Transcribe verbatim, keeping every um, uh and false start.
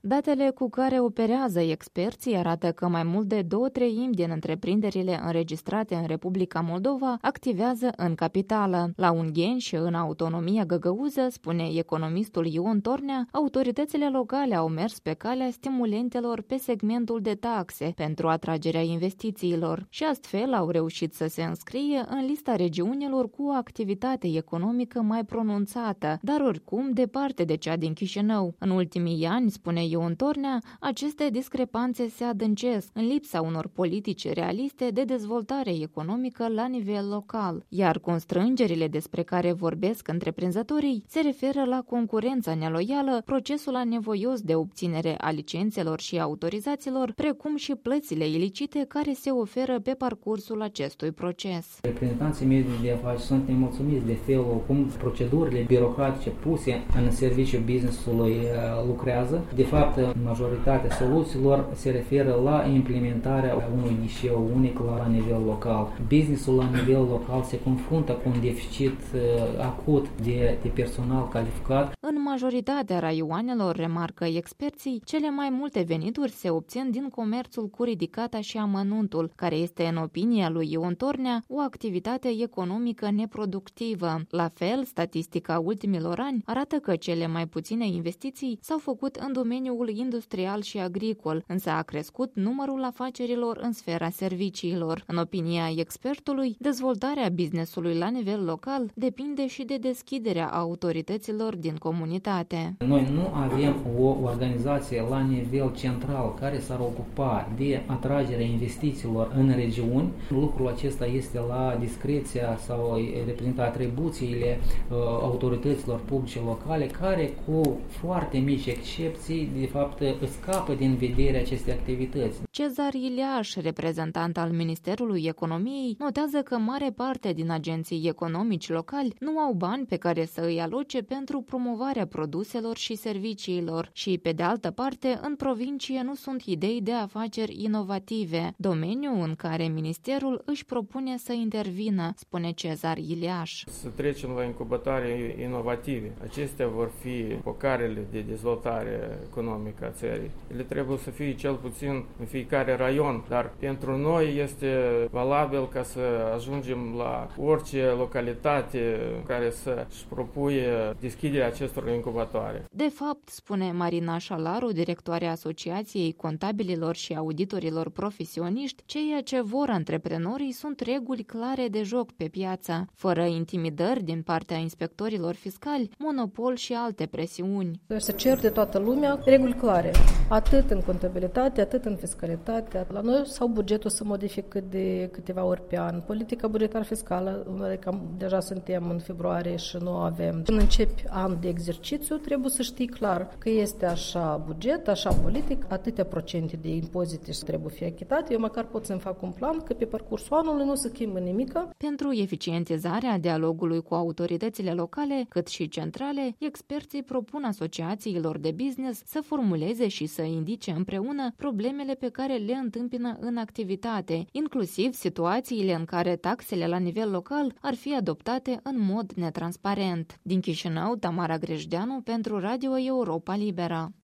Datele cu care operează experții arată că mai mult de două treimi din întreprinderile înregistrate în Republica Moldova activează în capitală. La Ungheni și în autonomia găgăuză, spune economistul Ion Tornea, autoritățile locale au mers pe calea stimulentelor pe segmentul de taxe pentru atragerea investițiilor și astfel au reușit să se înscrie în lista regiunilor cu o activitate economică mai pronunțată, dar oricum departe de cea din Chișinău. În ultimii ani, spune Ion Tornea, aceste discrepanțe se adâncesc în lipsa unor politici realiste de dezvoltare economică la nivel local, iar constrângerile despre care vorbesc întreprinzătorii se referă la concurența neloială, procesul anevoios de obținere a licențelor și autorizațiilor, precum și plățile ilicite care se oferă pe parcursul acestui proces. Reprezentanții mediului de afaceri sunt nemulțumiți de felul cum procedurile birocratice puse în serviciul business-ului lucrează. De fapt, majoritatea soluțiilor se referă la implementarea unui ghișeu unic la nivel local. Businessul la nivel local se confruntă cu un deficit acut de, de personal calificat. În majoritatea raioanelor, remarcă experții, cele mai multe venituri se obțin din comerțul cu ridicata și amănuntul, care este, în opinia lui Ion Tornea, o activitate economică neproductivă. La fel, statistica ultimilor ani arată că cele mai puține investiții s-au făcut în domeniul industrial și agricol, însă a crescut numărul afacerilor în sfera serviciilor. În opinia expertului, dezvoltarea business-ului la nivel local depinde și de deschiderea autorităților din comunitate. Noi nu avem o organizație la nivel central care s-ar ocupa de atragerea investițiilor în regiuni. Lucrul acesta este la discreția sau reprezintă atribuțiile uh, autorităților publice locale, care cu foarte mici excepții, de fapt, scapă din vederea acestei activități. Cezar Iliaș, reprezentant al Ministerului Economiei, notează că mare parte din agenții economici locali nu au bani pe care să îi aloce pentru promovarea produselor și serviciilor și, pe de altă parte, în provincie nu sunt idei de afaceri inovative, domeniu în care Ministerul își propune să intervină, spune Cezar Iliaș. Să trecem la incubatoare inovative. Acestea vor fi focarele de dezvoltare economică a țării. Ele trebuie să fie cel puțin în fiecare raion, dar pentru noi este valabil ca să ajungem la orice localitate care să-și propuie deschiderea acestor incubatoare. De fapt, spune Marina Șalaru, directoarea Asociației Contabililor și Auditorilor Profesioniști, ceea ce vor antreprenorii sunt reguli clare de joc pe piață, fără intimidări din partea inspectorilor fiscali, monopol și alte presiuni. Să cer de toată lumea reguli clare, atât în contabilitate, atât în fiscalitate. La noi sau bugetul se modifică de câteva ori pe an. Politica bugetară fiscală, cam deja suntem în februarie și nu avem. Când începi an de exercițiu, trebuie să știi clar că este așa buget, așa politic, atâtea procente de impozite trebuie fi achitate. Eu măcar pot să-mi fac un plan că pe parcursul anului nu se schimbă nimic. Pentru eficientizarea dialogului cu autoritățile locale, cât și centrale, experții propun asociațiilor de business să formuleze și să indice împreună problemele pe care le întâmpină în activitate, inclusiv situațiile în care taxele la nivel local ar fi adoptate în mod netransparent. Din Chișinău, Tamara Grejdeanu pentru Radio Europa Liberă.